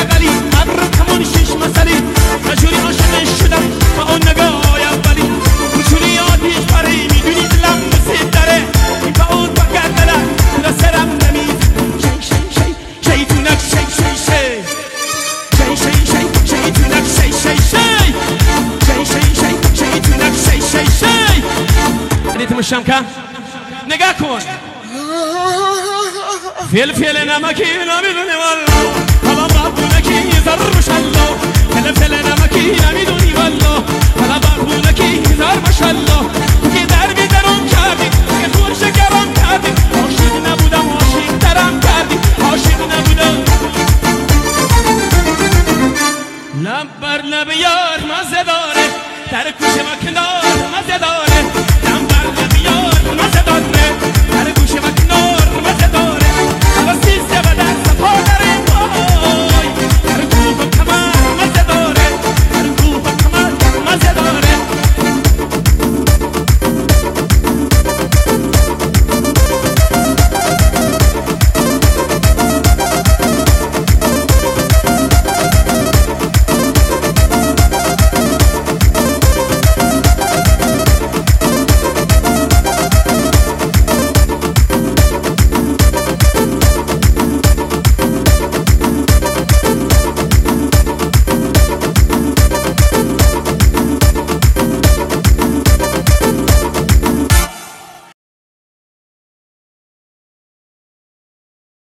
بغلی ابر کمان شیش مسئله نجوری عاشق شدم با اون نگاه اولی کوچولی آتیش پاره میدونی دلم مثل دره این با اون فقط دلم را سرم نمیز شیطونک شیطونک شیطونک مشمکه نگاه کن فلفل نمکی نمیدونی والله حالا بابونکی زر مشالله فلفل نمکی نمیدونی والله حالا بابونکی زر مشالله تو که دربی درم کردی که خور شکرم کردی عاشق نبودم عاشق ترم کردی عاشق نبودم لب بر لب یار مزه داره در کوچه ما